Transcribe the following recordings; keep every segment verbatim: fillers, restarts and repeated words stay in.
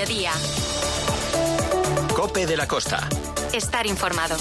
Mediodía. COPE de la Costa. Estar informado.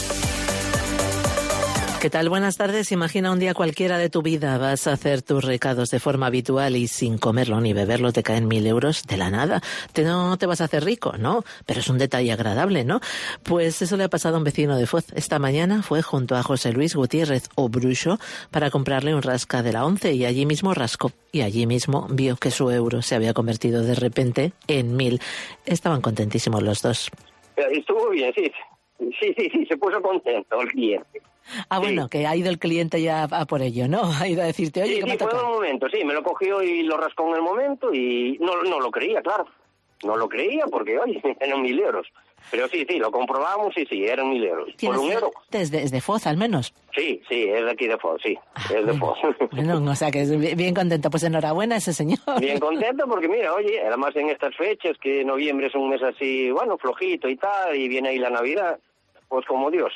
¿Qué tal? Buenas tardes. Imagina un día cualquiera de tu vida. Vas a hacer tus recados de forma habitual y sin comerlo ni beberlo te caen mil euros de la nada. Te, no te vas a hacer rico, ¿no? Pero es un detalle agradable, ¿no? Pues eso le ha pasado a un vecino de Foz. Esta mañana fue junto a José Luis Gutiérrez o Bruxo para comprarle un rasca de la once y allí mismo rascó. Y allí mismo vio que su euro se había convertido de repente en mil. Estaban contentísimos los dos. Estuvo bien, sí. Sí, sí, sí, se puso contento el cliente. Ah, bueno, sí. Que ha ido el cliente ya a por ello, ¿no? Ha ido a decirte, oye, sí, ¿qué sí, me fue toca? en un momento, sí, me lo cogió y lo rascó en el momento y no, no lo creía, claro. No lo creía porque, oye, eran mil euros. Pero sí, sí, lo comprobamos y sí, eran mil euros. ¿Por un euro? Desde, desde Foz, al menos. Sí, sí, es de aquí de Foz, sí, Ah, es de bueno, Foz. Bueno, o sea que es bien contento. Pues enhorabuena a ese señor. Bien contento porque, mira, oye, además en estas fechas, que noviembre es un mes así, bueno, flojito y tal, y viene ahí la Navidad, pues como Dios.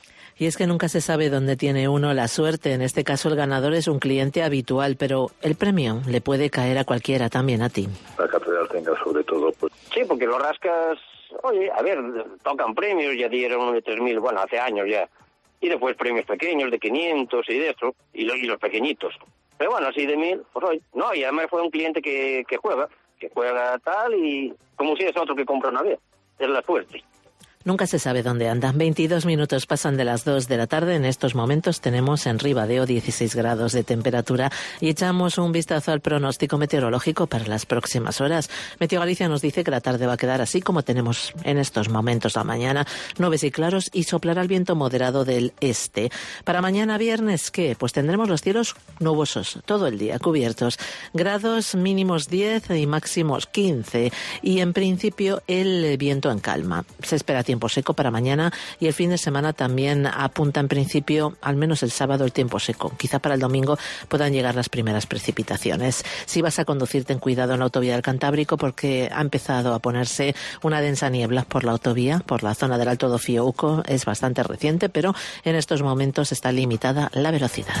Y es que nunca se sabe dónde tiene uno la suerte. En este caso el ganador es un cliente habitual, pero el premio le puede caer a cualquiera, también a ti. La catedral tenga sobre todo, pues... Sí, porque los rascas, oye, a ver, tocan premios, ya dieron de tres mil, bueno, hace años ya. Y después premios pequeños de quinientos y de eso, y, lo, y los pequeñitos. Pero bueno, así de mil, pues hoy. No, y además fue un cliente que, que juega, que juega tal y como si es otro que compra una vez. Es la suerte. Nunca se sabe dónde andan. veintidós minutos pasan de las dos de la tarde. En estos momentos tenemos en Ribadeo dieciséis grados de temperatura y echamos un vistazo al pronóstico meteorológico para las próximas horas. Meteo Galicia nos dice que la tarde va a quedar así como tenemos en estos momentos la mañana. Nubes y claros y soplará el viento moderado del este. Para mañana viernes, ¿qué? Pues tendremos los cielos nubosos todo el día, cubiertos. Grados mínimos diez y máximos quince. Y en principio el viento en calma. Se espera tiempo tiempo seco para mañana y el fin de semana también apunta en principio, al menos el sábado, el tiempo seco. Quizá para el domingo puedan llegar las primeras precipitaciones. Si vas a conducir, ten cuidado en la autovía del Cantábrico porque ha empezado a ponerse una densa niebla por la autovía, por la zona del Alto do Fiouco. Es bastante reciente, pero en estos momentos está limitada la velocidad.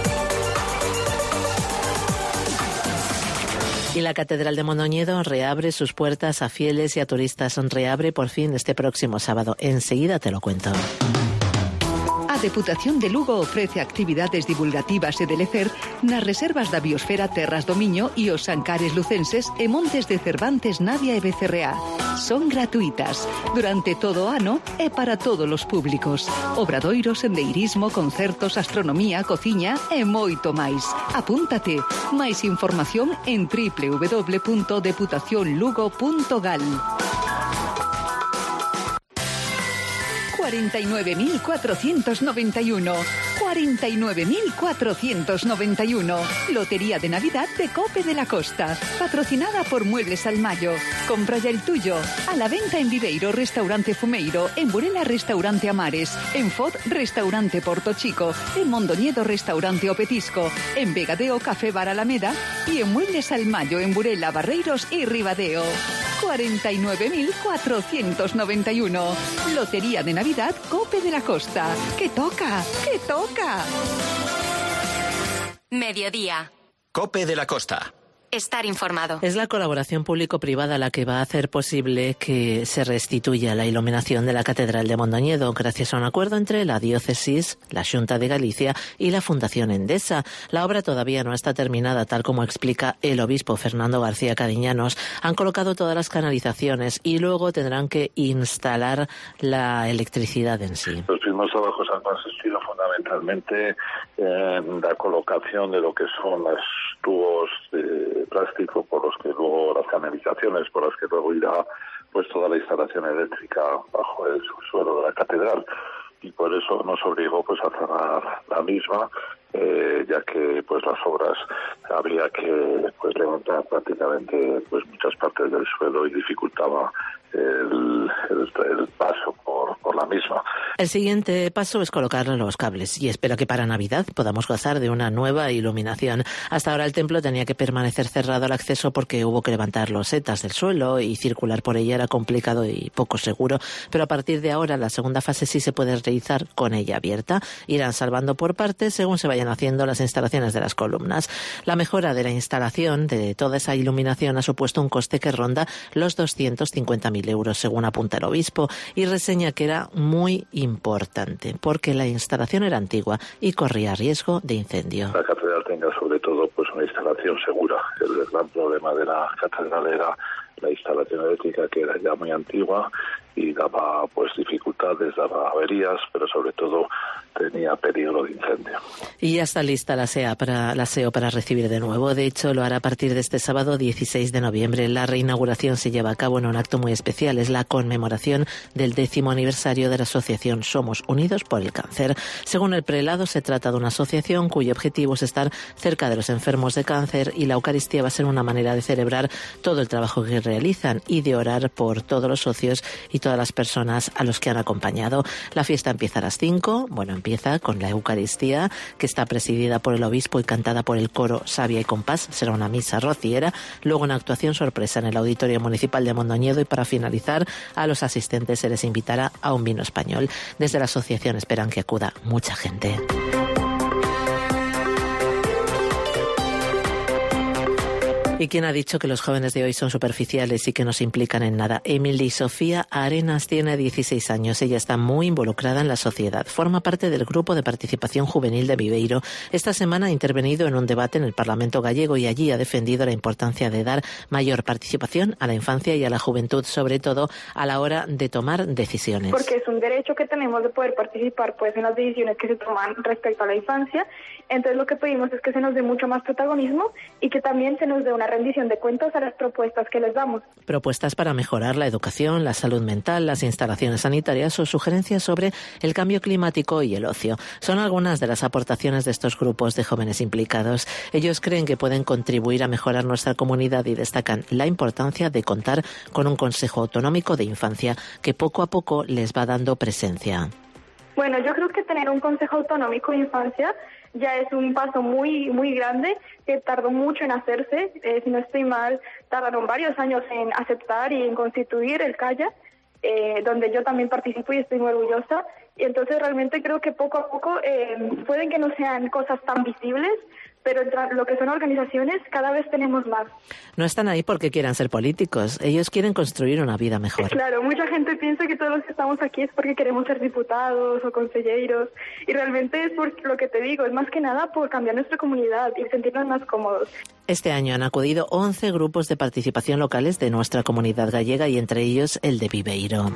Y la Catedral de Mondoñedo reabre sus puertas a fieles y a turistas. Reabre por fin este próximo sábado. Enseguida te lo cuento. A Deputación de Lugo ofrece actividades divulgativas e de lecer nas reservas da biosfera Terras do Miño e os Ancares lucenses e Montes de Cervantes, Navia e Becerreá. Son gratuitas durante todo o ano e para todos os públicos. Obradoiros, sendeirismo, concertos, astronomía, cociña e moito máis. Apúntate. Máis información en doble u doble u doble u punto deputación lugo punto gal. cuarenta y nueve mil cuatrocientos noventa y uno. cuarenta y nueve mil cuatrocientos noventa y uno. Lotería de Navidad de COPE de la Costa. Patrocinada por Muebles Almayo. Compra ya el tuyo. A la venta en Viveiro, Restaurante Fumeiro. En Burela, Restaurante Amares. En Foz, Restaurante Porto Chico. En Mondoñedo, Restaurante O Petisco. En Vegadeo, Café Bar Alameda. Y en Muebles Almayo, en Burela, Barreiros y Ribadeo. cuarenta y nueve mil cuatrocientos noventa y uno. Lotería de Navidad COPE de la Costa. ¡Que toca! ¡Que toca! Mediodía. COPE de la Costa. Estar informado. Es la colaboración público-privada la que va a hacer posible que se restituya la iluminación de la Catedral de Mondoñedo gracias a un acuerdo entre la Diócesis, la Xunta de Galicia y la Fundación Endesa. La obra todavía no está terminada, tal como explica el obispo Fernando García Cariñanos. Han colocado todas las canalizaciones y luego tendrán que instalar la electricidad en sí. Los mismos trabajos han consistido fundamentalmente en la colocación de lo que son los tubos de plástico por los que luego las canalizaciones por las que luego irá pues toda la instalación eléctrica bajo el subsuelo de la catedral y por eso nos obligó pues a cerrar la misma eh, ya que pues las obras habría que pues levantar prácticamente pues muchas partes del suelo y dificultaba el, el, el paso por, por la misma. El siguiente paso es colocar los cables y espero que para Navidad podamos gozar de una nueva iluminación. Hasta ahora el templo tenía que permanecer cerrado al acceso porque hubo que levantar losetas del suelo y circular por ella era complicado y poco seguro, pero a partir de ahora la segunda fase sí se puede realizar con ella abierta. Irán salvando por partes según se vayan haciendo las instalaciones de las columnas. La mejora de la instalación de toda esa iluminación ha supuesto un coste que ronda los doscientos cincuenta mil euros, según apunta el obispo, y reseña que era muy importante porque la instalación era antigua y corría riesgo de incendio. La catedral tenga sobre todo pues una instalación segura. El gran problema de la catedral era la instalación eléctrica, que era ya muy antigua y daba pues dificultades, daba averías, pero sobre todo tenía peligro de incendio. Y ya está lista la S E A para la S E O para recibir de nuevo. De hecho, lo hará a partir de este sábado dieciséis de noviembre. La reinauguración se lleva a cabo en un acto muy especial. Es la conmemoración del décimo aniversario de la asociación Somos Unidos por el Cáncer. Según el prelado, se trata de una asociación cuyo objetivo es estar cerca de los enfermos de cáncer y la Eucaristía va a ser una manera de celebrar todo el trabajo que realizan y de orar por todos los socios y todas las personas a los que han acompañado. La fiesta empieza a las cinco. Bueno, empieza con la Eucaristía, que está presidida por el obispo y cantada por el coro Sabia y Compás. Será una misa rociera. Luego una actuación sorpresa en el Auditorio Municipal de Mondoñedo y para finalizar a los asistentes se les invitará a un vino español. Desde la asociación esperan que acuda mucha gente. ¿Y quién ha dicho que los jóvenes de hoy son superficiales y que no se implican en nada? Emily Sofía Arenas tiene dieciséis años. Ella está muy involucrada en la sociedad. Forma parte del Grupo de Participación Juvenil de Viveiro. Esta semana ha intervenido en un debate en el Parlamento gallego y allí ha defendido la importancia de dar mayor participación a la infancia y a la juventud, sobre todo a la hora de tomar decisiones. Porque es un derecho que tenemos de poder participar pues en las decisiones que se toman respecto a la infancia. Entonces lo que pedimos es que se nos dé mucho más protagonismo y que también se nos dé una rendición de cuentas a las propuestas que les damos. Propuestas para mejorar la educación, la salud mental, las instalaciones sanitarias o sugerencias sobre el cambio climático y el ocio. Son algunas de las aportaciones de estos grupos de jóvenes implicados. Ellos creen que pueden contribuir a mejorar nuestra comunidad y destacan la importancia de contar con un Consejo Autonómico de Infancia que poco a poco les va dando presencia. Bueno, yo creo que tener un Consejo Autonómico de Infancia ya es un paso muy muy grande que tardó mucho en hacerse. Eh, si no estoy mal, tardaron varios años en aceptar y en constituir el CAIA, eh, donde yo también participo y estoy muy orgullosa. Y entonces realmente creo que poco a poco eh, pueden que no sean cosas tan visibles, pero lo que son organizaciones cada vez tenemos más. No están ahí porque quieran ser políticos, ellos quieren construir una vida mejor. Claro, mucha gente piensa que todos los que estamos aquí es porque queremos ser diputados o consejeros, y realmente es por lo que te digo, es más que nada por cambiar nuestra comunidad y sentirnos más cómodos. Este año han acudido once grupos de participación locales de nuestra comunidad gallega y entre ellos el de Viveiro.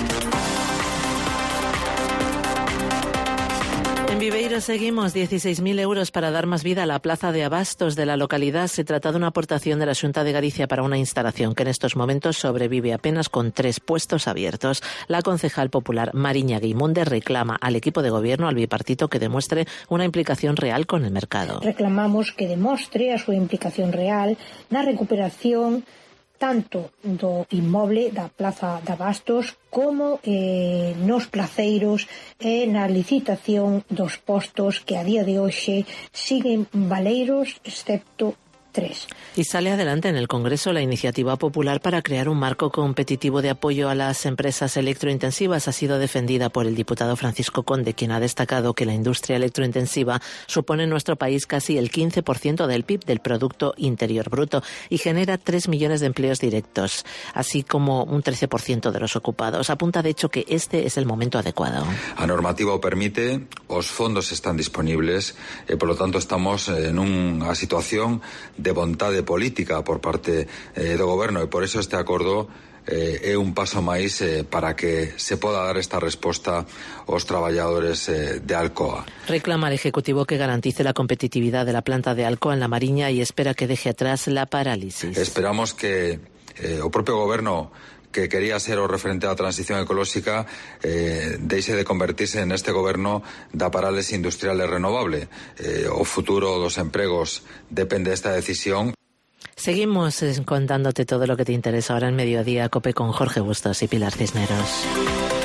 En Viveiro seguimos dieciséis mil euros para dar más vida a la plaza de abastos de la localidad. Se trata de una aportación de la Xunta de Galicia para una instalación que en estos momentos sobrevive apenas con tres puestos abiertos. La concejal popular Mariña Guimonde reclama al equipo de gobierno, al bipartito, que demuestre una implicación real con el mercado. Reclamamos que demostre a súa implicación real na recuperación tanto do inmoble da Plaza de Abastos como eh, nos placeiros e na licitación dos postos que a día de hoxe siguen valeiros excepto tres. Y sale adelante en el Congreso la iniciativa popular para crear un marco competitivo de apoyo a las empresas electrointensivas. Ha sido defendida por el diputado Francisco Conde, quien ha destacado que la industria electrointensiva supone en nuestro país casi el quince por ciento del P I B, del Producto Interior Bruto, y genera tres millones de empleos directos, así como un trece por ciento de los ocupados. Apunta, de hecho, que este es el momento adecuado. A normativa o permite, os fondos están disponibles, e, por lo tanto, estamos en unha situación de vontade política por parte eh, do goberno, e por eso este acordo eh, é un paso máis eh, para que se poda dar esta resposta aos traballadores eh, de Alcoa. Reclama al Ejecutivo que garantice la competitividad de la planta de Alcoa en la Mariña y espera que deje atrás la parálisis. Esperamos que eh, o propio goberno, que quería ser o referente á transición ecolóxica, eh, deixe de convertirse en este goberno da parálisis industrial e renovable. Eh, o futuro dos empregos depende desta decisión. Seguimos contándote todo lo que te interesa ahora en Mediodía Cope con Jorge Bustos y Pilar Cisneros.